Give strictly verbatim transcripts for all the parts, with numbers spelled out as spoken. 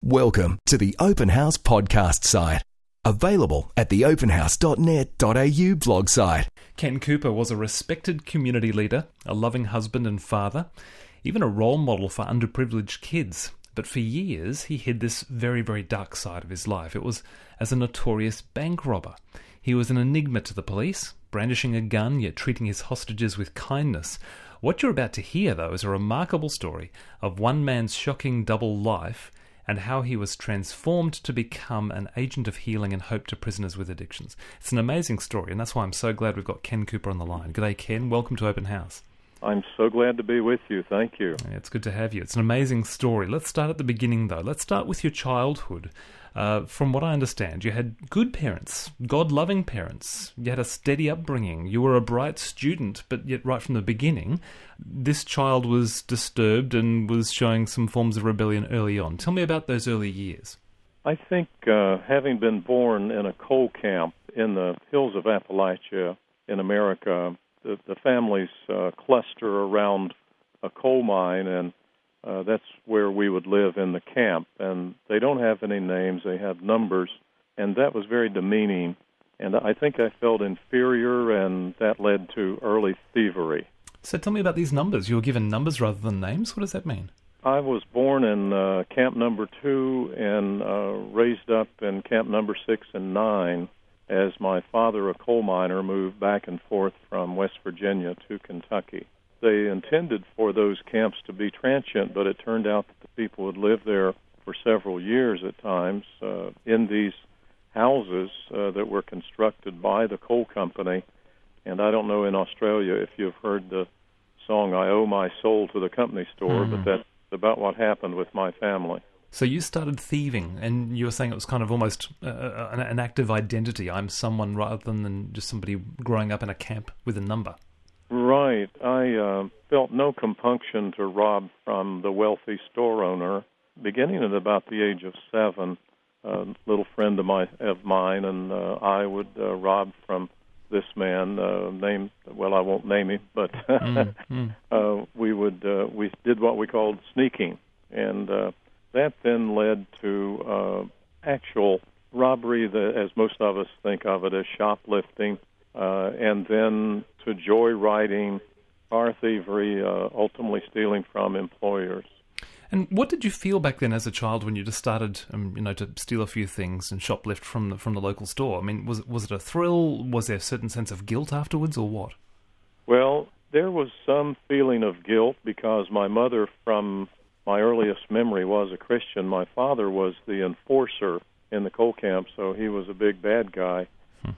Welcome to the Open House podcast site. Available at the open house dot net dot a u blog site. Ken Cooper was a respected community leader, a loving husband and father, even a role model for underprivileged kids. But for years, he hid this very, very dark side of his life. It was as a notorious bank robber. He was an enigma to the police, brandishing a gun, yet treating his hostages with kindness. What you're about to hear, though, is a remarkable story of one man's shocking double life and how he was transformed to become an agent of healing and hope to prisoners with addictions. It's an amazing story, and that's why I'm so glad we've got Ken Cooper on the line. G'day, Ken. Welcome to Open House. I'm so glad to be with you. Thank you. Yeah, it's good to have you. It's an amazing story. Let's start at the beginning, though. Let's start with your childhood. Uh, from what I understand, you had good parents, God-loving parents. You had a steady upbringing. You were a bright student, but yet right from the beginning, this child was disturbed and was showing some forms of rebellion early on. Tell me about those early years. I think uh, having been born in a coal camp in the hills of Appalachia in America, the, the families uh, cluster around a coal mine, and Uh, that's where we would live in the camp. And they don't have any names, they have numbers, and that was very demeaning. And I think I felt inferior, and that led to early thievery. So tell me about these numbers. You were given numbers rather than names? What does that mean? I was born in uh, camp number two and uh, raised up in camp number six and nine as my father, a coal miner, moved back and forth from West Virginia to Kentucky. They intended for those camps to be transient, but it turned out that the people would live there for several years at times uh, in these houses uh, that were constructed by the coal company. And I don't know in Australia if you've heard the song, I Owe My Soul to the Company Store, mm. but that's about what happened with my family. So you started thieving, and you were saying it was kind of almost uh, an, an act of identity. I'm someone rather than just somebody growing up in a camp with a number. Right. I uh, felt no compunction to rob from the wealthy store owner. Beginning at about the age of seven, a little friend of, my, of mine and uh, I would uh, rob from this man uh, named, well, I won't name him, but mm, mm. Uh, we would uh, we did what we called sneaking, and uh, that then led to uh, actual robbery, that, as most of us think of it as shoplifting. Uh, and then to joyriding, car thievery, uh, ultimately stealing from employers. And what did you feel back then as a child when you just started, um, you know, to steal a few things and shoplift from the, from the local store? I mean, was was it a thrill? Was there a certain sense of guilt afterwards, or what? Well, there was some feeling of guilt because my mother, from my earliest memory, was a Christian. My father was the enforcer in the coal camp, so he was a big bad guy.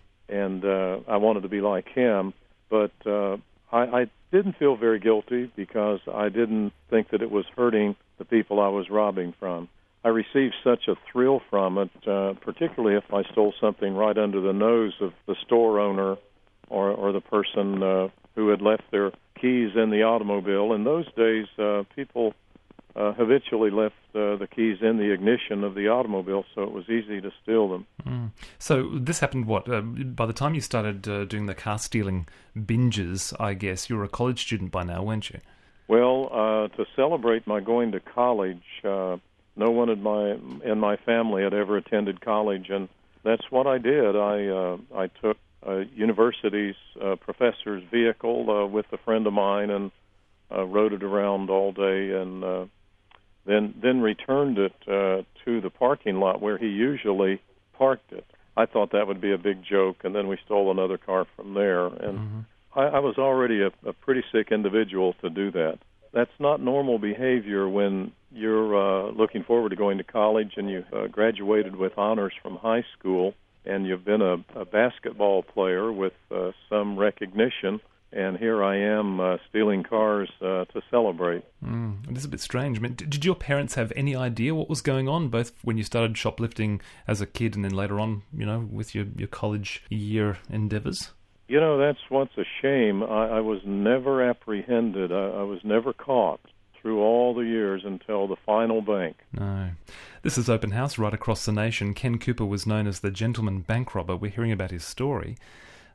And uh, I wanted to be like him, but uh, I, I didn't feel very guilty because I didn't think that it was hurting the people I was robbing from. I received such a thrill from it, uh, particularly if I stole something right under the nose of the store owner or, or the person uh, who had left their keys in the automobile. In those days, uh, people uh, habitually left uh, the keys in the ignition of the automobile, so it was easy to steal them. Mm. So this happened, what, uh, by the time you started uh, doing the car stealing binges, I guess, you were a college student by now, weren't you? Well, uh, to celebrate my going to college, uh, no one in my, in my family had ever attended college, and that's what I did. I, uh, I took a university's uh, professor's vehicle uh, with a friend of mine and uh, rode it around all day, and uh, then then returned it uh, to the parking lot where he usually parked it. I thought that would be a big joke, and then we stole another car from there. And mm-hmm. I, I was already a, a pretty sick individual to do that. That's not normal behavior when you're uh, looking forward to going to college and you uh, graduated with honors from high school, and you've been a, a basketball player with uh, some recognition. And here I am uh, stealing cars uh, to celebrate. Mm, it is a bit strange. I mean, did your parents have any idea what was going on, both when you started shoplifting as a kid and then later on, you know, with your, your college year endeavors? You know, that's what's a shame. I, I was never apprehended. I, I was never caught through all the years until the final bank. No. This is Open House right across the nation. Ken Cooper was known as the gentleman bank robber. We're hearing about his story.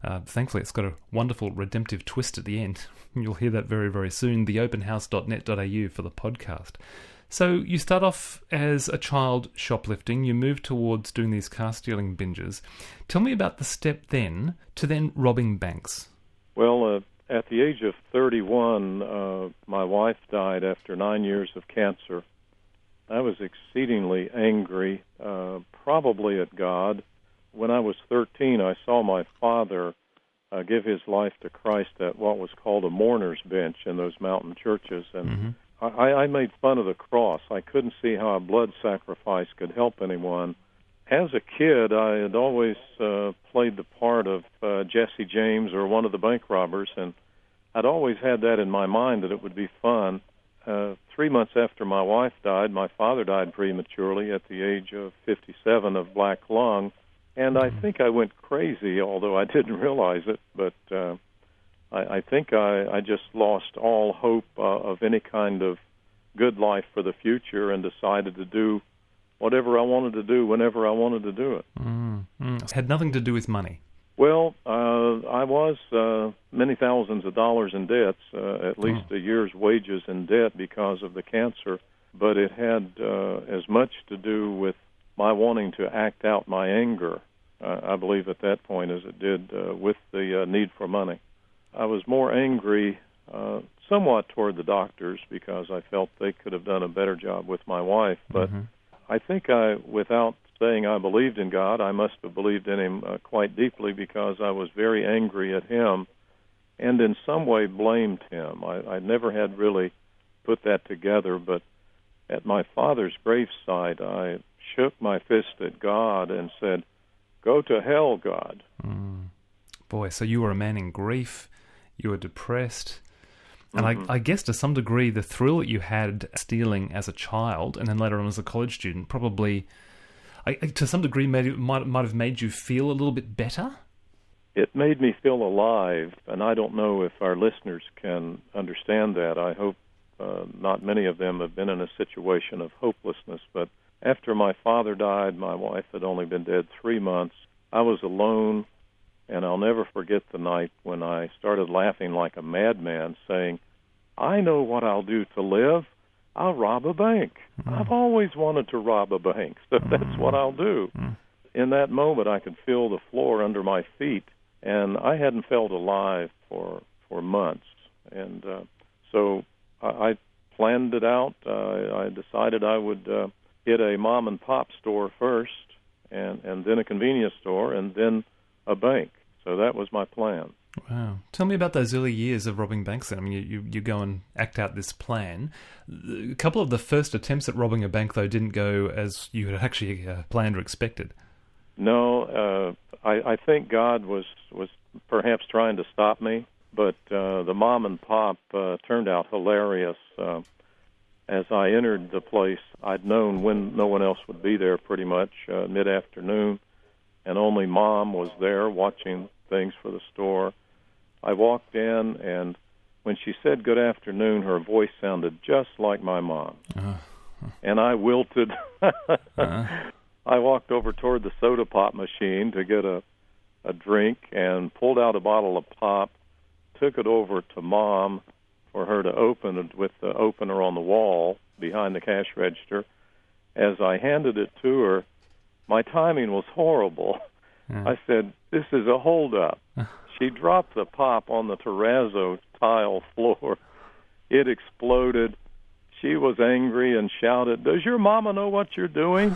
Uh, thankfully, it's got a wonderful redemptive twist at the end. You'll hear that very, very soon. the open house dot net dot a u for the podcast. So you start off as a child shoplifting. You move towards doing these car stealing binges. Tell me about the step then to then robbing banks. Well, uh, at the age of thirty-one, uh, my wife died after nine years of cancer. I was exceedingly angry, uh, probably at God. When I was thirteen, I saw my father uh, give his life to Christ at what was called a mourner's bench in those mountain churches. And mm-hmm. I, I made fun of the cross. I couldn't see how a blood sacrifice could help anyone. As a kid, I had always uh, played the part of uh, Jesse James or one of the bank robbers, and I'd always had that in my mind that it would be fun. Uh, three months after my wife died, my father died prematurely at the age of fifty-seven of black lung, and I think I went crazy, although I didn't realize it, but uh, I, I think I, I just lost all hope uh, of any kind of good life for the future and decided to do whatever I wanted to do whenever I wanted to do it. Mm, mm. It had nothing to do with money. Well, uh, I was uh, many thousands of dollars in debts, uh, at least oh. a year's wages in debt because of the cancer, but it had uh, as much to do with my wanting to act out my anger, uh, I believe at that point, as it did uh, with the uh, need for money. I was more angry uh, somewhat toward the doctors because I felt they could have done a better job with my wife, but mm-hmm. I think I, without saying I believed in God, I must have believed in Him uh, quite deeply because I was very angry at Him and in some way blamed Him. I, I never had really put that together, but at my father's graveside, I shook my fist at God and said, "Go to hell, God." Mm. Boy, so you were a man in grief, you were depressed, and mm-hmm. I, I guess to some degree the thrill that you had stealing as a child and then later on as a college student probably, I, to some degree, made it, might, might have made you feel a little bit better? It made me feel alive, and I don't know if our listeners can understand that. I hope uh, not many of them have been in a situation of hopelessness, but after my father died, my wife had only been dead three months. I was alone, and I'll never forget the night when I started laughing like a madman, saying, "I know what I'll do to live. I'll rob a bank. Mm. I've always wanted to rob a bank, so that's mm. what I'll do." Mm. In that moment, I could feel the floor under my feet, and I hadn't felt alive for for months. And uh, so I, I planned it out. Uh, I decided I would uh, hit a mom-and-pop store first, and, and then a convenience store, and then a bank. So that was my plan. Wow. Tell me about those early years of robbing banks then. I mean, you, you, you go and act out this plan. A couple of the first attempts at robbing a bank, though, didn't go as you had actually uh, planned or expected. No, uh, I, I think God was, was perhaps trying to stop me, but uh, the mom and pop uh, turned out hilarious. Uh, as I entered the place, I'd known when no one else would be there pretty much, uh, mid-afternoon, and only Mom was there watching things for the store. I walked in, and when she said good afternoon, her voice sounded just like my mom. Uh, and I wilted. uh. I walked over toward the soda pop machine to get a, a drink and pulled out a bottle of pop, took it over to Mom for her to open it with the opener on the wall behind the cash register. As I handed it to her, my timing was horrible. Uh. I said, "This is a holdup." Uh. She dropped the pop on the terrazzo tile floor. It exploded. She was angry and shouted, "Does your mama know what you're doing?"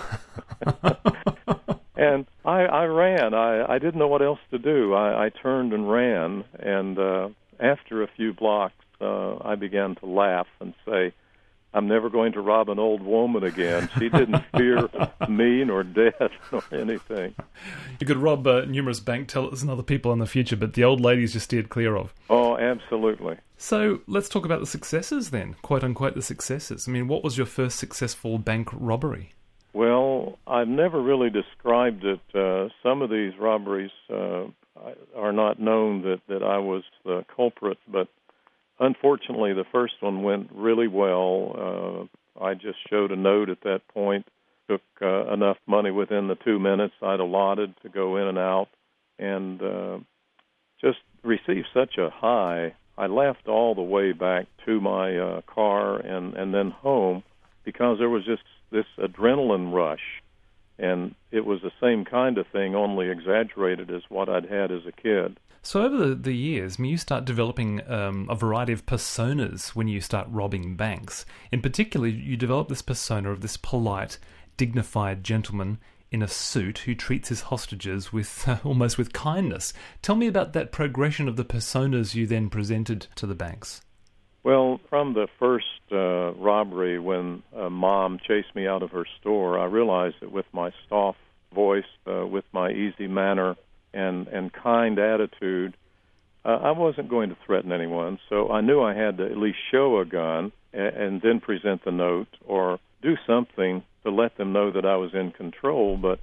And I, I ran. I, I didn't know what else to do. I, I turned and ran, and uh, after a few blocks, uh, I began to laugh and say, "I'm never going to rob an old woman again. She didn't fear me nor death nor anything." You could rob uh, numerous bank tellers and other people in the future, but the old ladies you steered clear of. Oh, absolutely. So let's talk about the successes then, quote-unquote the successes. I mean, what was your first successful bank robbery? Well, I've never really described it. Uh, some of these robberies uh, are not known that, that I was the culprit, but unfortunately, the first one went really well. Uh, I just showed a note at that point, took uh, enough money within the two minutes I'd allotted to go in and out, and uh, just received such a high. I laughed all the way back to my uh, car and, and then home because there was just this adrenaline rush. And it was the same kind of thing, only exaggerated as what I'd had as a kid. So over the, the years, I mean, you start developing um, a variety of personas when you start robbing banks. In particular, you develop this persona of this polite, dignified gentleman in a suit who treats his hostages with uh, almost with kindness. Tell me about that progression of the personas you then presented to the banks. Well, from the first uh, robbery when uh, Mom chased me out of her store, I realized that with my soft voice, uh, with my easy manner and, and kind attitude, uh, I wasn't going to threaten anyone. So I knew I had to at least show a gun and, and then present the note or do something to let them know that I was in control. But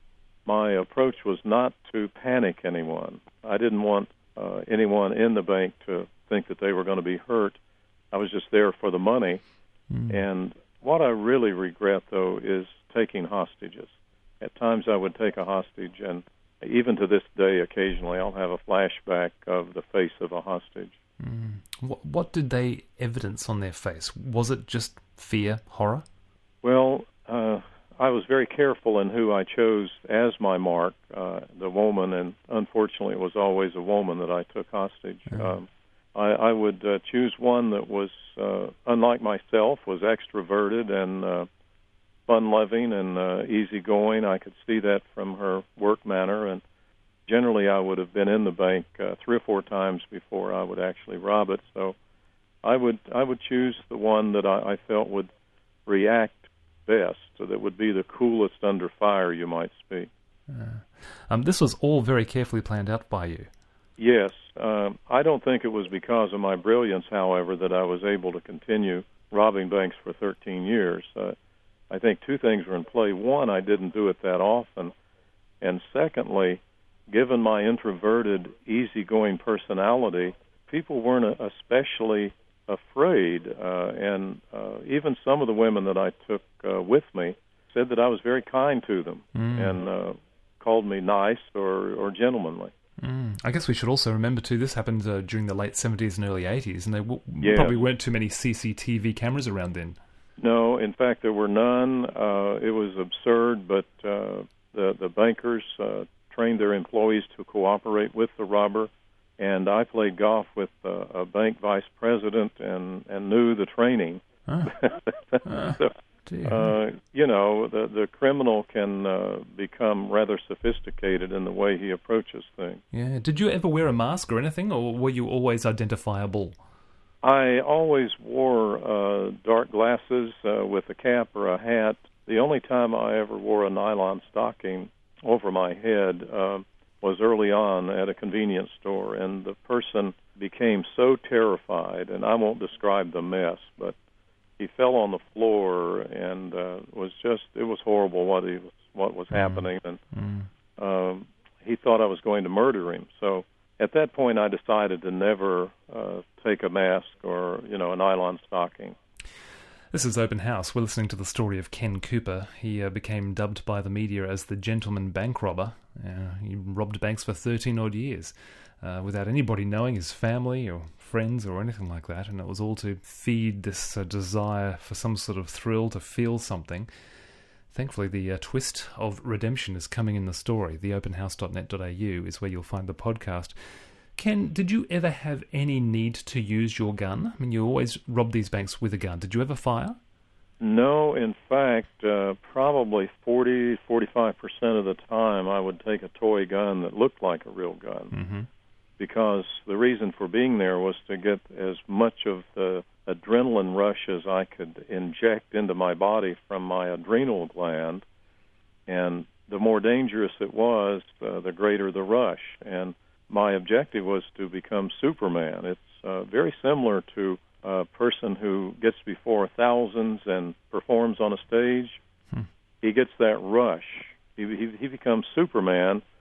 my approach was not to panic anyone. I didn't want uh, anyone in the bank to think that they were going to be hurt. I was just there for the money. Mm. And what I really regret, though, is taking hostages. At times I would take a hostage, and even to this day, occasionally, I'll have a flashback of the face of a hostage. Mm. What, what did they evidence on their face? Was it just fear, horror? Well, uh, I was very careful in who I chose as my mark, uh, the woman, and unfortunately it was always a woman that I took hostage. Mm. Um, I, I would uh, choose one that was, uh, unlike myself, was extroverted and uh, fun-loving and uh, easygoing. I could see that from her work manner, and generally I would have been in the bank uh, three or four times before I would actually rob it. So I would I would choose the one that I, I felt would react best, so that would be the coolest under fire, you might speak. Uh, um, this was all very carefully planned out by you. Yes. Um, I don't think it was because of my brilliance, however, that I was able to continue robbing banks for thirteen years. Uh, I think two things were in play. One, I didn't do it that often. And secondly, given my introverted, easygoing personality, people weren't especially afraid. Uh, and uh, even some of the women that I took uh, with me said that I was very kind to them mm. and uh, called me nice or, or gentlemanly. Mm. I guess we should also remember, too, this happened uh, during the late seventies and early eighties, and there w- yes. probably weren't too many C C T V cameras around then. No, in fact, there were none. Uh, it was absurd, but uh, the, the bankers uh, trained their employees to cooperate with the robber, and I played golf with uh, a bank vice president and, and knew the training. Huh. uh, so, Uh, you know, the the criminal can uh, become rather sophisticated in the way he approaches things. Yeah. Did you ever wear a mask or anything, or were you always identifiable? I always wore uh, dark glasses uh, with a cap or a hat. The only time I ever wore a nylon stocking over my head uh, was early on at a convenience store, and the person became so terrified, and I won't describe the mess, but he fell on the floor and uh, was just, it was horrible what he was, what was mm. happening. And mm. um, he thought I was going to murder him. So at that point, I decided to never uh, take a mask or, you know, a nylon stocking. This is Open House. We're listening to the story of Ken Cooper. He uh, became dubbed by the media as the gentleman bank robber. Uh, he robbed banks for thirteen odd years. Uh, without anybody knowing, his family or friends or anything like that, and it was all to feed this uh, desire for some sort of thrill, to feel something. Thankfully, the uh, twist of redemption is coming in the story. the open house dot net dot a u is where you'll find the podcast. Ken, did you ever have any need to use your gun? I mean, you always rob these banks with a gun. Did you ever fire? No, in fact, uh, probably forty, forty-five percent of the time I would take a toy gun that looked like a real gun. Mm-hmm. Because the reason for being there was to get as much of the adrenaline rush as I could inject into my body from my adrenal gland. And the more dangerous it was, uh, the greater the rush. And my objective was to become Superman. It's uh, very similar to a person who gets before thousands and performs on a stage. Hmm. He gets that rush. He, he, he becomes Superman,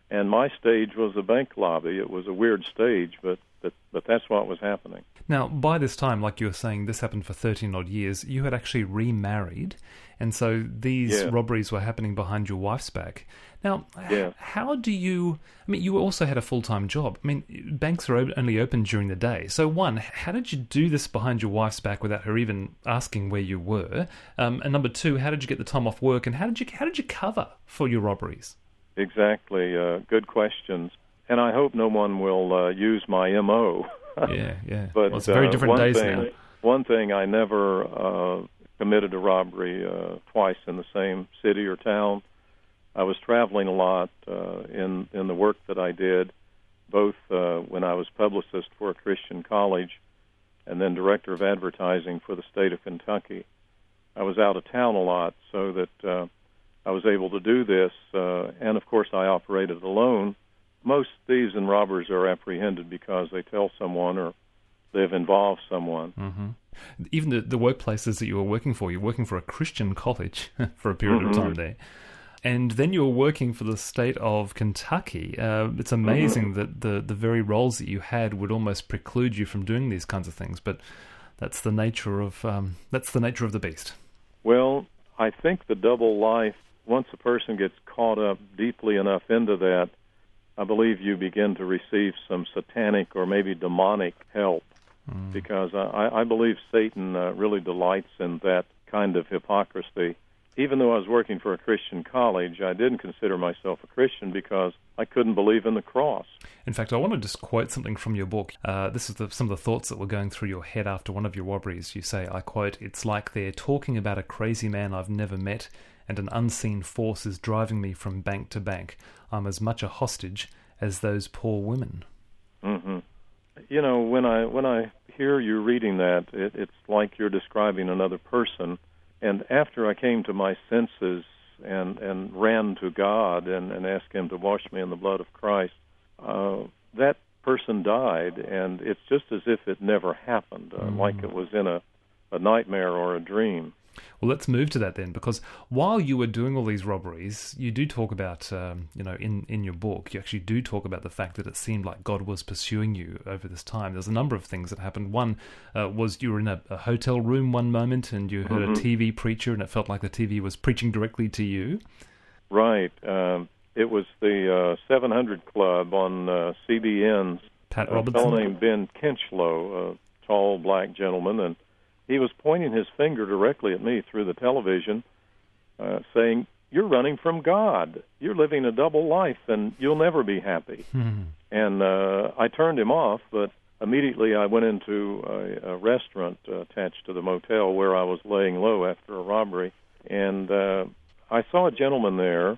And my stage was a bank lobby. It was a weird stage, but, but, but that's what was happening. Now, by this time, like you were saying, this happened for thirteen odd years, you had actually remarried, and so these Yeah. robberies were happening behind your wife's back. Now, Yeah. h- how do you... I mean, you also had a full-time job. I mean, banks are o- only open during the day. So, one, how did you do this behind your wife's back without her even asking where you were? Um, and number two, how did you get the time off work, and how did you how did you cover for your robberies? Exactly. Uh, good questions. And I hope no one will uh, use my M O Yeah, yeah. But well, it's very uh, different one days thing, now. One thing, I never uh, committed a robbery uh, twice in the same city or town. I was traveling a lot uh, in in the work that I did, both uh, when I was publicist for a Christian college and then director of advertising for the state of Kentucky. I was out of town a lot so that uh, I was able to do this, uh, and of course I operated alone. Most thieves and robbers are apprehended because they tell someone or they've involved someone. Mm-hmm. Even the, the workplaces that you were working for, you're working for a Christian college for a period mm-hmm. of time there. And then you were working for the state of Kentucky. Uh, it's amazing mm-hmm. that the, the very roles that you had would almost preclude you from doing these kinds of things. But that's the nature of um, that's the nature of the beast. Well, I think the double life, once a person gets caught up deeply enough into that, I believe you begin to receive some satanic or maybe demonic help, mm. because I, I believe Satan uh, really delights in that kind of hypocrisy. Even though I was working for a Christian college, I didn't consider myself a Christian because I couldn't believe in the cross. In fact, I want to just quote something from your book. Uh, this is the, some of the thoughts that were going through your head after one of your robberies. You say, I quote, "It's like they're talking about a crazy man I've never met, and an unseen force is driving me from bank to bank. I'm as much a hostage as those poor women." Mm-hmm. You know, when I when I hear you reading that, it, it's like you're describing another person. And after I came to my senses and, and ran to God and, and asked Him to wash me in the blood of Christ, uh, that person died, and it's just as if it never happened, uh, mm. like it was in a, a nightmare or a dream. Well, let's move to that then, because while you were doing all these robberies, you do talk about, um, you know, in, in your book, you actually do talk about the fact that it seemed like God was pursuing you over this time. There's a number of things that happened. One uh, was you were in a, a hotel room one moment and you heard mm-hmm. a T V preacher, and it felt like the T V was preaching directly to you. Right. Um, it was the uh, seven hundred Club on uh, C B N's. Pat a Robertson? A fellow named Ben Kinchlow, a tall black gentleman, and he was pointing his finger directly at me through the television, uh, saying, "You're running from God. You're living a double life, and you'll never be happy." Hmm. And uh, I turned him off, but immediately I went into a, a restaurant uh, attached to the motel where I was laying low after a robbery, and uh, I saw a gentleman there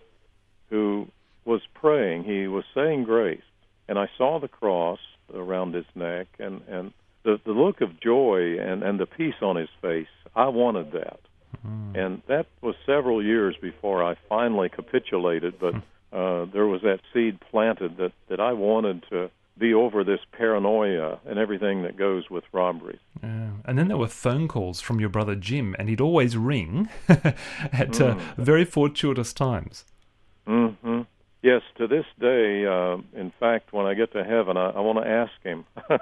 who was praying. He was saying grace, and I saw the cross around his neck, and, and The, the look of joy and, and the peace on his face, I wanted that. Mm. And that was several years before I finally capitulated, but uh, there was that seed planted that, that I wanted to be over this paranoia and everything that goes with robberies. Yeah. And then there were phone calls from your brother Jim, and he'd always ring at mm. uh, very fortuitous times. Mm-hmm. Yes, to this day, uh, in fact, when I get to heaven, I, I want to ask him,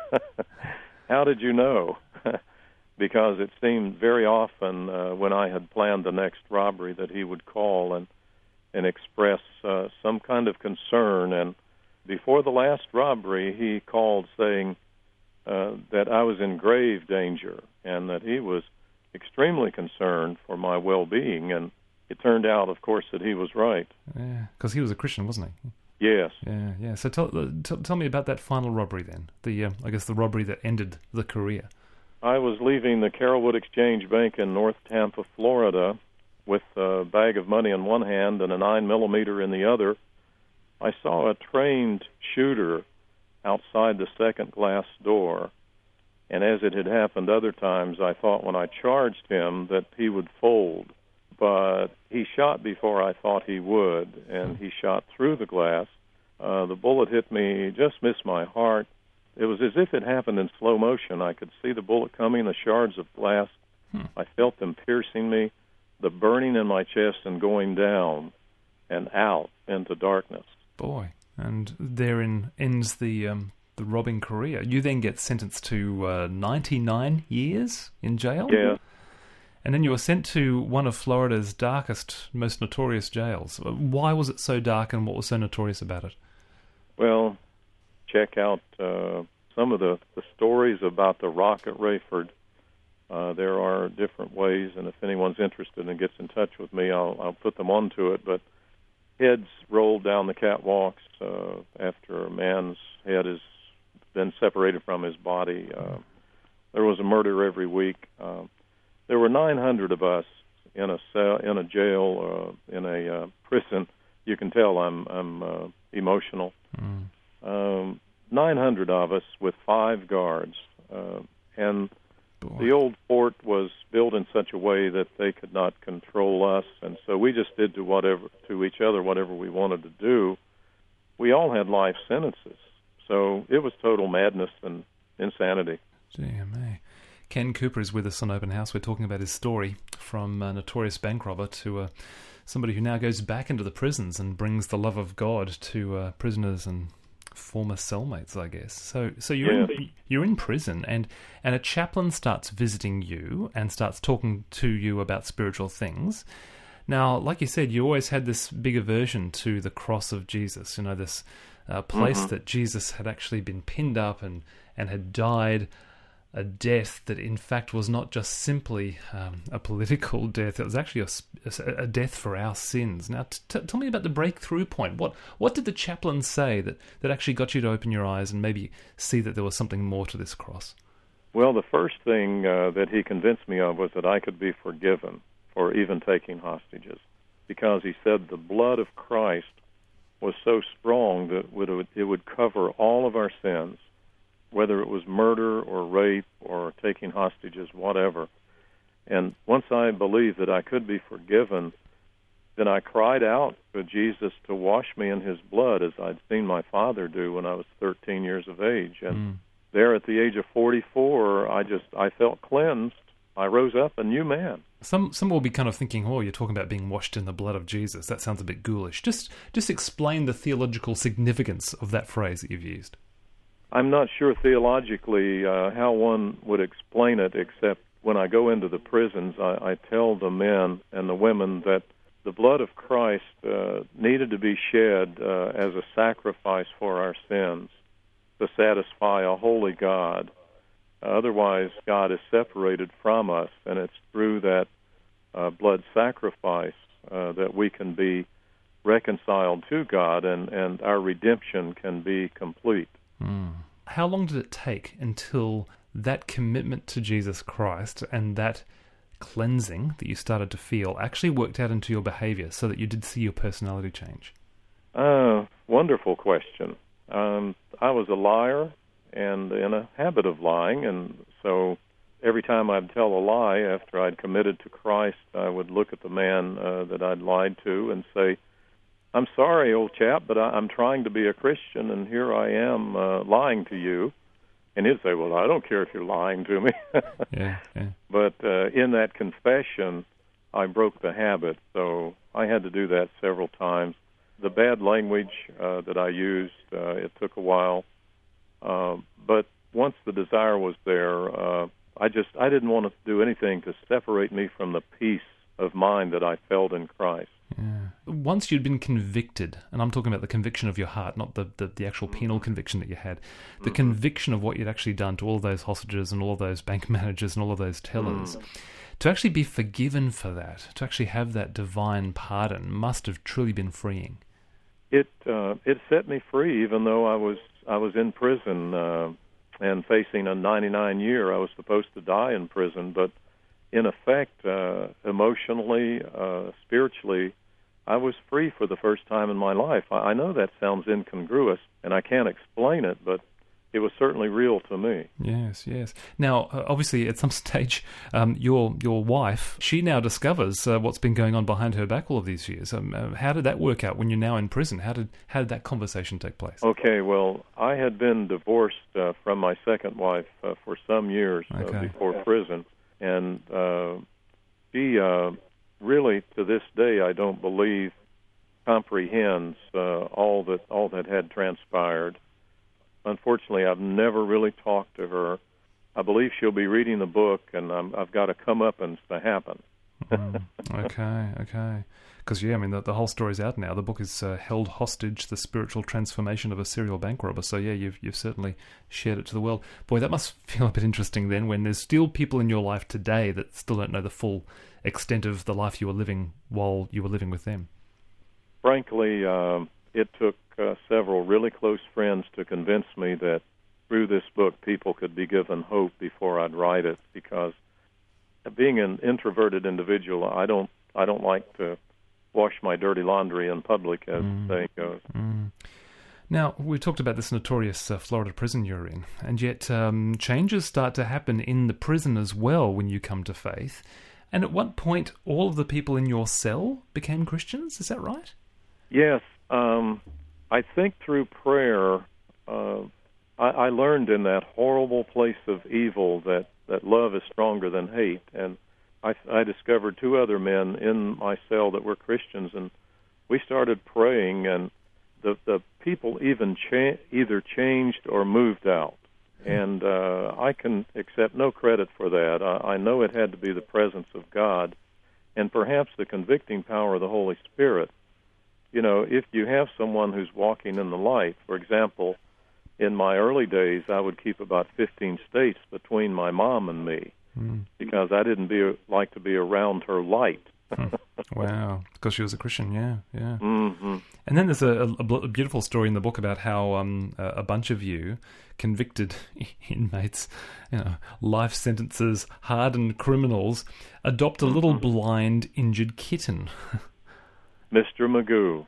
how did you know? Because it seemed very often uh, when I had planned the next robbery that he would call and and express uh, some kind of concern. And before the last robbery, he called saying uh, that I was in grave danger and that he was extremely concerned for my well-being. And it turned out, of course, that he was right. Yeah, because he was a Christian, wasn't he? Yes. Yeah, yeah. So tell tell, tell me about that final robbery then. The uh, I guess the robbery that ended the career. I was leaving the Carrollwood Exchange Bank in North Tampa, Florida, with a bag of money in one hand and a nine millimeter in the other. I saw a trained shooter outside the second glass door, and as it had happened other times, I thought when I charged him that he would fold. But he shot before I thought he would, and he shot through the glass. Uh, the bullet hit me, just missed my heart. It was as if it happened in slow motion. I could see the bullet coming, the shards of glass. Hmm. I felt them piercing me, the burning in my chest and going down and out into darkness. Boy. And therein ends the um, the robbing career. You then get sentenced to uh, ninety-nine years in jail? Yeah. And then you were sent to one of Florida's darkest, most notorious jails. Why was it so dark, and what was so notorious about it? Well, check out uh, some of the, the stories about the rock at Rayford. Uh, there are different ways, and if anyone's interested and gets in touch with me, I'll, I'll put them onto it. But heads rolled down the catwalks uh, after a man's head has been separated from his body. Uh, there was a murder every week. Uh, there were nine hundred of us in a cell, in a jail, uh, in a uh, prison. You can tell I'm I'm uh, emotional. Mm. Um, nine hundred of us with five guards, uh, and Boy. The old fort was built in such a way that they could not control us, and so we just did to whatever to each other whatever we wanted to do. We all had life sentences, so it was total madness and insanity. Gee, me. Ken Cooper is with us on Open House. We're talking about his story from a notorious bank robber to uh, somebody who now goes back into the prisons and brings the love of God to uh, prisoners and former cellmates, I guess. So, so you're yeah. in, you're in prison, and and a chaplain starts visiting you and starts talking to you about spiritual things. Now, like you said, you always had this big aversion to the cross of Jesus. You know, this uh, place mm-hmm. that Jesus had actually been pinned up and and had died a death that in fact was not just simply um, a political death, it was actually a, a death for our sins. Now, t- tell me about the breakthrough point. What what did the chaplain say that, that actually got you to open your eyes and maybe see that there was something more to this cross? Well, the first thing uh, that he convinced me of was that I could be forgiven for even taking hostages, because he said the blood of Christ was so strong that it would, it would cover all of our sins, whether it was murder or rape or taking hostages, whatever. And once I believed that I could be forgiven, then I cried out to Jesus to wash me in his blood, as I'd seen my father do when I was thirteen years of age. And mm. there at the age of forty-four, I just, I felt cleansed. I rose up a new man. Some some will be kind of thinking, oh, you're talking about being washed in the blood of Jesus. That sounds a bit ghoulish. Just, just explain the theological significance of that phrase that you've used. I'm not sure theologically uh, how one would explain it, except when I go into the prisons, I, I tell the men and the women that the blood of Christ uh, needed to be shed uh, as a sacrifice for our sins to satisfy a holy God. Otherwise, God is separated from us, and it's through that uh, blood sacrifice uh, that we can be reconciled to God, and, and our redemption can be complete. Mm. How long did it take until that commitment to Jesus Christ and that cleansing that you started to feel actually worked out into your behavior so that you did see your personality change? Uh, wonderful question. Um, I was a liar and in a habit of lying, and so every time I'd tell a lie after I'd committed to Christ, I would look at the man uh, that I'd lied to and say, I'm sorry, old chap, but I, I'm trying to be a Christian, and here I am uh, lying to you. And he'd say, well, I don't care if you're lying to me. yeah, yeah. But uh, in that confession, I broke the habit, so I had to do that several times. The bad language uh, that I used, uh, it took a while. Uh, but once the desire was there, uh, I just I didn't want to do anything to separate me from the peace of mind that I felt in Christ. Yeah. Once you'd been convicted, and I'm talking about the conviction of your heart, not the, the, the actual penal conviction that you had, the mm-hmm. conviction of what you'd actually done to all those hostages and all of those bank managers and all of those tellers, mm. to actually be forgiven for that, to actually have that divine pardon, must have truly been freeing. It uh, it set me free, even though I was I was in prison uh, and facing a ninety-nine year. I was supposed to die in prison, but in effect, uh, emotionally, uh, spiritually, I was free for the first time in my life. I, I know that sounds incongruous, and I can't explain it, but it was certainly real to me. Yes, yes. Now, uh, obviously, at some stage, um, your your wife, she now discovers uh, what's been going on behind her back all of these years. Um, uh, how did that work out when you're now in prison? How did how did that conversation take place? Okay, well, I had been divorced uh, from my second wife uh, for some years okay. uh, before prison. And uh, she uh, really, to this day, I don't believe comprehends uh, all that all that had transpired. Unfortunately, I've never really talked to her. I believe she'll be reading the book, and I'm, I've got a comeuppance to happen. mm, okay, okay. Because, yeah, I mean, the, the whole story's out now. The book is uh, Held Hostage, The Spiritual Transformation of a Serial Bank Robber. So, yeah, you've you've certainly shared it to the world. Boy, that must feel a bit interesting then, when there's still people in your life today that still don't know the full extent of the life you were living while you were living with them. Frankly, um, it took uh, several really close friends to convince me that through this book people could be given hope before I'd write it, because being an introverted individual, I don't I don't like to wash my dirty laundry in public, as mm. the saying goes. Mm. Now, we talked about this notorious uh, Florida prison you're in, and yet um, changes start to happen in the prison as well when you come to faith. And at one point, all of the people in your cell became Christians, is that right? Yes. Um, I think through prayer, uh, I, I learned in that horrible place of evil that, that love is stronger than hate. And I, I discovered two other men in my cell that were Christians, and we started praying, and the, the people even cha- either changed or moved out. And uh, I can accept no credit for that. I, I know it had to be the presence of God and perhaps the convicting power of the Holy Spirit. You know, if you have someone who's walking in the light, for example, in my early days, I would keep about fifteen states between my mom and me mm. because I didn't be like to be around her light. hmm. Wow, because she was a Christian, yeah, yeah. Mm-hmm. And then there's a, a, a beautiful story in the book about how um, a, a bunch of you, convicted inmates, you know, life sentences, hardened criminals, adopt a little mm-hmm. blind, injured kitten. Mister Magoo.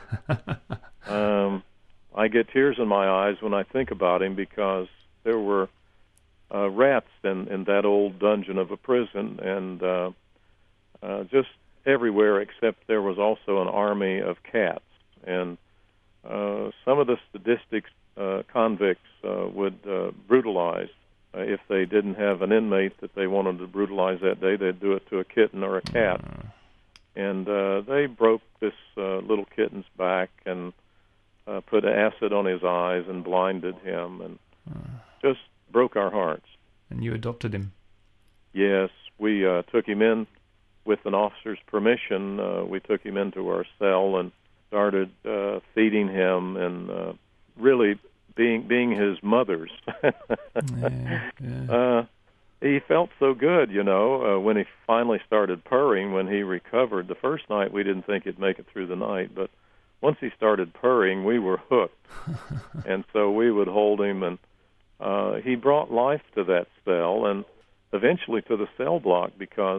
um, I get tears in my eyes when I think about him, because there were uh, rats in, in that old dungeon of a prison, and uh, uh, just everywhere, except there was also an army of cats. And uh, some of the statistics uh, convicts uh, would uh, brutalize. Uh, if they didn't have an inmate that they wanted to brutalize that day, they'd do it to a kitten or a cat. Mm. And uh, they broke this uh, little kitten's back and uh, put acid on his eyes and blinded him, and uh. just broke our hearts. And you adopted him? Yes, we uh, took him in with an officer's permission. Uh, we took him into our cell and started uh, feeding him and uh, really being being his mother's. yeah, yeah. Uh, he felt so good, you know, uh, when he finally started purring, when he recovered. The first night we didn't think he'd make it through the night, but once he started purring, we were hooked. And so we would hold him, and uh, he brought life to that cell and eventually to the cell block, because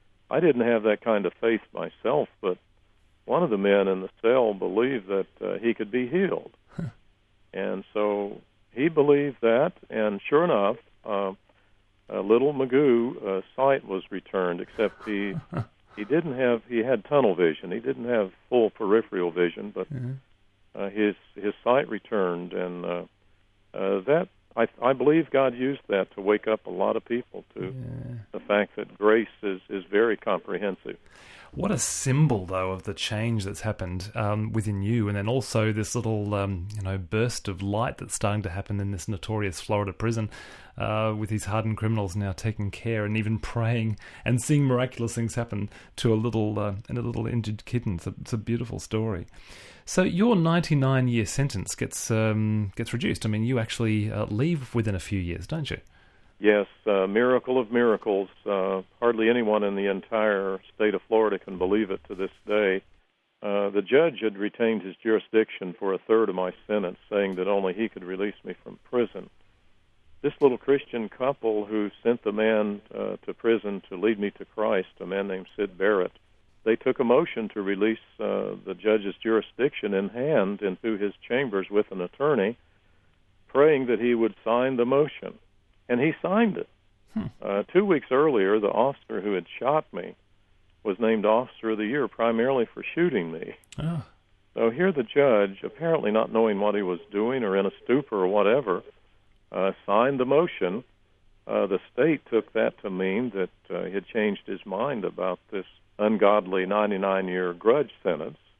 I didn't have that kind of faith myself, but one of the men in the cell believed that uh, he could be healed. Huh. And so he believed that, and sure enough, uh, uh, little Magoo uh, sight was returned, except he he didn't have, he had tunnel vision. He didn't have full peripheral vision, but mm-hmm. uh, his his sight returned, and uh, uh, that, I, I believe God used that to wake up a lot of people to yeah. the fact that grace is, is very comprehensive. What a symbol, though, of the change that's happened um, within you, and then also this little, um, you know, burst of light that's starting to happen in this notorious Florida prison, uh, with these hardened criminals now taking care and even praying and seeing miraculous things happen to a little uh, and a little injured kitten. It's a, it's a beautiful story. So your ninety-nine year sentence gets um, gets reduced. I mean, you actually uh, leave within a few years, don't you? Yes, uh, miracle of miracles. Uh, hardly anyone in the entire state of Florida can believe it to this day. Uh, the judge had retained his jurisdiction for a third of my sentence, saying that only he could release me from prison. This little Christian couple who sent the man uh, to prison to lead me to Christ, a man named Sid Barrett, they took a motion to release uh, the judge's jurisdiction in hand into his chambers with an attorney, praying that he would sign the motion. And he signed it. Hmm. Uh, two weeks earlier, the officer who had shot me was named Officer of the Year primarily for shooting me. Oh. So here the judge, apparently not knowing what he was doing or in a stupor or whatever, uh, signed the motion. Uh, the state took that to mean that uh, he had changed his mind about this ungodly ninety-nine year grudge sentence.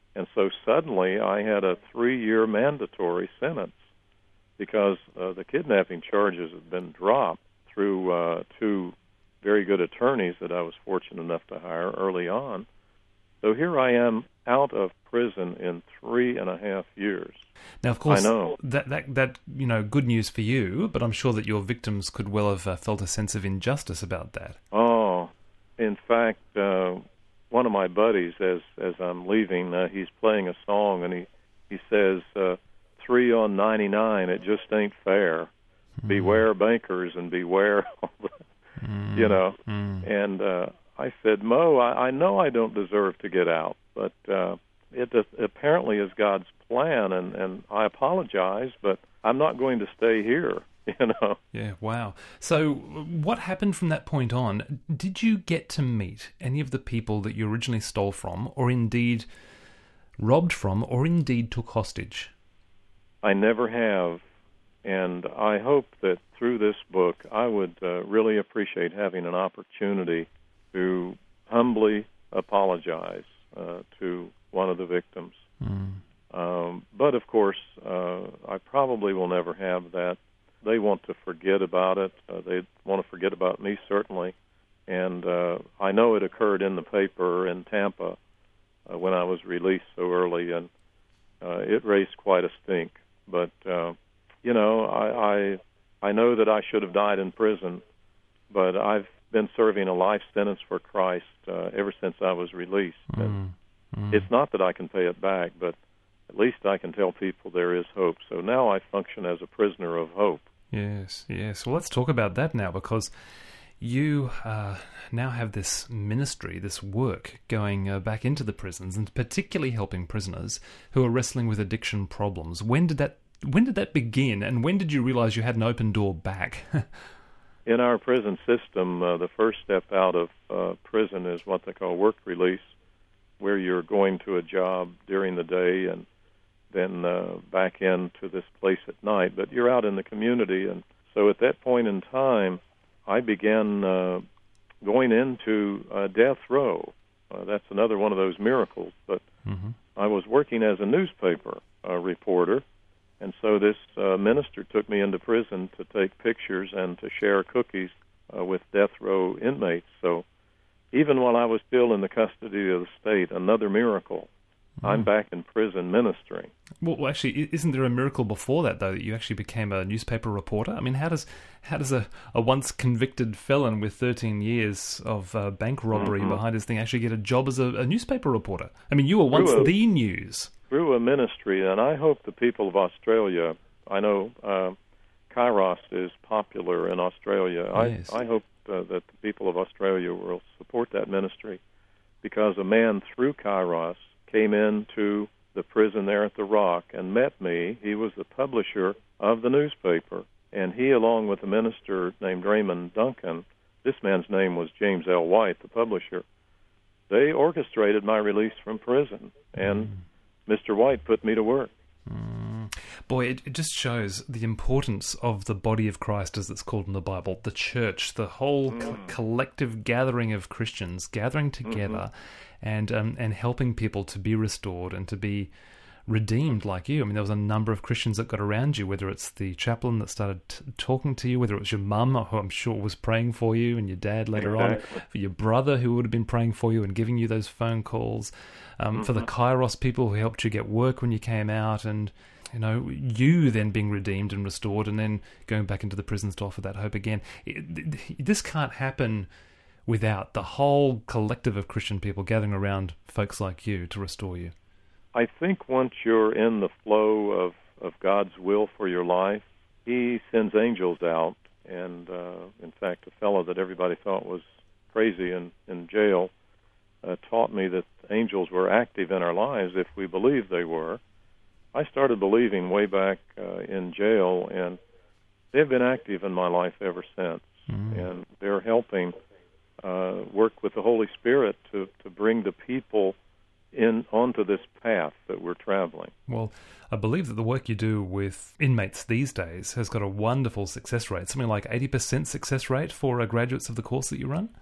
And so suddenly I had a three-year mandatory sentence because uh, the kidnapping charges had been dropped through uh, two very good attorneys that I was fortunate enough to hire early on. So here I am out of prison in three and a half years. Now, of course, I know. that, that, that, you know, good news for you, but I'm sure that your victims could well have uh, felt a sense of injustice about that. Oh, in fact, uh, one of my buddies, as as I'm leaving, uh, he's playing a song, and he, he says, uh, three on ninety-nine, it just ain't fair. Mm. Beware bankers and beware all the, mm. you know. Mm. And uh, I said, Mo, I, I know I don't deserve to get out, but uh, it does, apparently is God's plan, and, and I apologize, but I'm not going to stay here, you know. Yeah, wow. So what happened from that point on? Did you get to meet any of the people that you originally stole from, or indeed robbed from, or indeed took hostage? I never have, and I hope that through this book I would uh, really appreciate having an opportunity to humbly apologize uh, to one of the victims. Mm. Um, but, of course, uh, I probably will never have that. They want to forget about it. Uh, they want to forget about me, certainly. And uh, I know it occurred in the paper in Tampa uh, when I was released so early, and uh, it raised quite a stink. But, uh, you know, I, I I know that I should have died in prison, but I've been serving a life sentence for Christ uh, ever since I was released. Mm. And mm. It's not that I can pay it back, but at least I can tell people there is hope. So now I function as a prisoner of hope. Yes, yes. Well, let's talk about that now, because you uh, now have this ministry, this work going uh, back into the prisons, and particularly helping prisoners who are wrestling with addiction problems. When did that when did that begin, and when did you realize you had an open door back? In our prison system, uh, the first step out of uh, prison is what they call work release, where you're going to a job during the day and then uh, back into this place at night. But you're out in the community, and so at that point in time, I began uh, going into uh, death row. Uh, that's another one of those miracles. But mm-hmm. I was working as a newspaper uh, reporter, and so this uh, minister took me into prison to take pictures and to share cookies uh, with death row inmates. So even while I was still in the custody of the state, another miracle, mm. I'm back in prison ministering. Well, actually, isn't there a miracle before that, though, that you actually became a newspaper reporter? I mean, how does how does a, a once convicted felon with thirteen years of uh, bank robbery mm-hmm. behind his thing actually get a job as a, a newspaper reporter? I mean, you were once a, the news. Through a ministry, and I hope the people of Australia, I know uh, Kairos is popular in Australia. Yes. I, I hope uh, that the people of Australia will support that ministry, because a man through Kairos came into the prison there at the Rock and met me. He was the publisher of the newspaper, and he, along with a minister named Raymond Duncan, this man's name was James L. White, the publisher, they orchestrated my release from prison, and mm. Mister White put me to work. Mm. Boy, it, it just shows the importance of the body of Christ, as it's called in the Bible, the church, the whole mm. co- collective gathering of Christians gathering together mm-hmm. and um, and helping people to be restored and to be redeemed like you. I mean, there was a number of Christians that got around you, whether it's the chaplain that started t- talking to you, whether it was your mum, who I'm sure was praying for you, and your dad later exactly. on, for your brother who would have been praying for you and giving you those phone calls, um, mm-hmm. for the Kairos people who helped you get work when you came out, and you know, you then being redeemed and restored, and then going back into the prisons to offer that hope again. It, it, this can't happen without the whole collective of Christian people gathering around folks like you to restore you. I think once you're in the flow of, of God's will for your life, He sends angels out. And, uh, in fact, a fellow that everybody thought was crazy in, in jail uh, taught me that angels were active in our lives if we believed they were. I started believing way back uh, in jail, and they've been active in my life ever since. Mm-hmm. And they're helping uh, work with the Holy Spirit to, to bring the people in onto this path that we're traveling. Well, I believe that the work you do with inmates these days has got a wonderful success rate, something like eighty percent success rate for uh, graduates of the course that you run?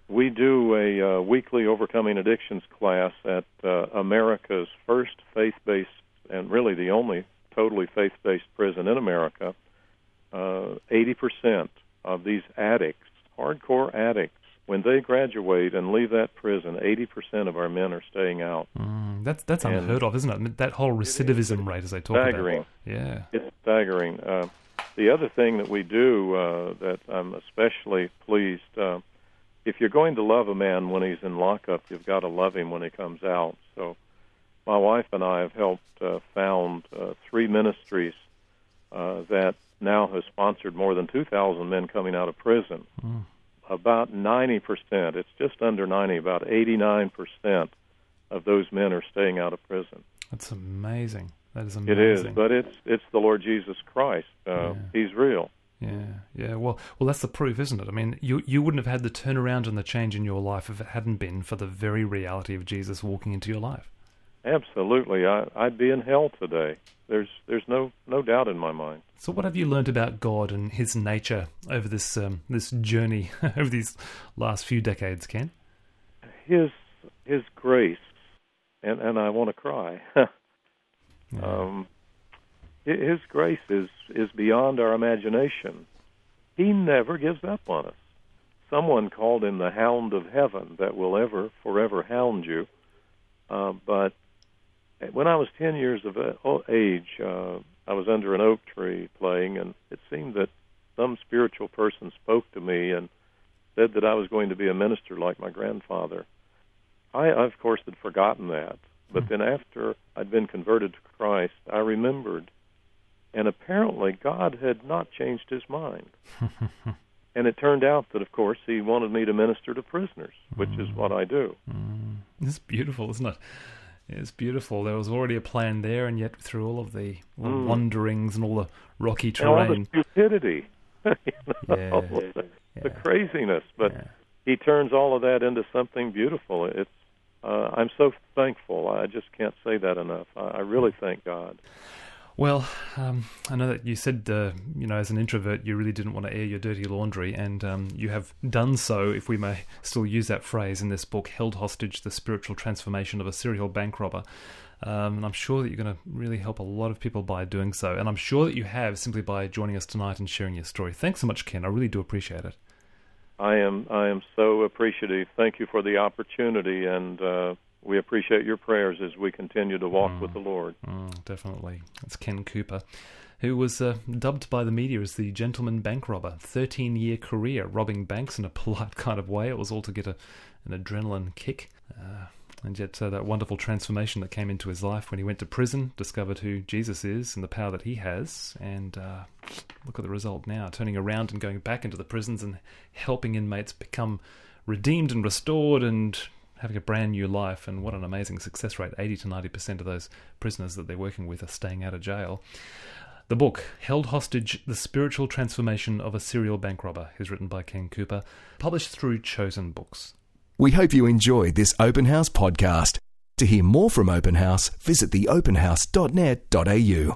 we do a uh, weekly Overcoming Addictions class at uh, America's first faith-based, and really the only totally faith-based prison in America. Uh, eighty percent of these addicts, hardcore addicts, when they graduate and leave that prison, eighty percent of our men are staying out. Mm, that's that's and unheard of, isn't it? I mean, that whole recidivism rate, as they talk staggering. about. Yeah. It's staggering. Uh, the other thing that we do uh, that I'm especially pleased, uh, if you're going to love a man when he's in lockup, you've got to love him when he comes out. So my wife and I have helped uh, found uh, three ministries uh, that now has sponsored more than two thousand men coming out of prison. Mm. About ninety percent, it's just under ninety, about eighty-nine percent of those men are staying out of prison. That's amazing. That is amazing. It is, but it's it's the Lord Jesus Christ. Uh, yeah. He's real. Yeah, yeah. Well, well, that's the proof, isn't it? I mean, you you wouldn't have had the turnaround and the change in your life if it hadn't been for the very reality of Jesus walking into your life. Absolutely. I, I'd be in hell today. There's there's no no doubt in my mind. So what have you learned about God and his nature over this um, this journey, over these last few decades, Ken? His his grace, and, and I want to cry. yeah. um, his grace is, is beyond our imagination. He never gives up on us. Someone called him the hound of heaven that will ever, forever hound you. Uh, but when I was ten years of age, uh, I was under an oak tree playing, and it seemed that some spiritual person spoke to me and said that I was going to be a minister like my grandfather. I, of course, had forgotten that. But then after I'd been converted to Christ, I remembered. And apparently God had not changed his mind. And it turned out that, of course, he wanted me to minister to prisoners, which mm. is what I do. Mm. It's beautiful, isn't it? It's beautiful. There was already a plan there, and yet through all of the mm. wanderings and all the rocky terrain. And all the stupidity, you know, yeah. the, yeah. the craziness. But yeah. he turns all of that into something beautiful. It's uh, I'm so thankful. I just can't say that enough. I, I really thank God. Well, um, I know that you said, uh, you know, as an introvert, you really didn't want to air your dirty laundry, and um, you have done so, if we may still use that phrase, in this book, Held Hostage, The Spiritual Transformation of a Serial Bank Robber. Um, and I'm sure that you're going to really help a lot of people by doing so, and I'm sure that you have simply by joining us tonight and sharing your story. Thanks so much, Ken. I really do appreciate it. I am, I am so appreciative. Thank you for the opportunity, and uh, we appreciate your prayers as we continue to walk mm, with the Lord. Mm, definitely. It's Ken Cooper, who was uh, dubbed by the media as the gentleman bank robber. thirteen-year career robbing banks in a polite kind of way. It was all to get a, an adrenaline kick. Uh, and yet uh, that wonderful transformation that came into his life when he went to prison, discovered who Jesus is and the power that he has. And uh, look at the result now, turning around and going back into the prisons and helping inmates become redeemed and restored and having a brand new life. And what an amazing success rate. eighty to ninety percent of those prisoners that they're working with are staying out of jail. The book, Held Hostage, The Spiritual Transformation of a Serial Bank Robber, is written by Ken Cooper, published through Chosen Books. We hope you enjoyed this Open House podcast. To hear more from Open House, visit the open house dot net dot a u.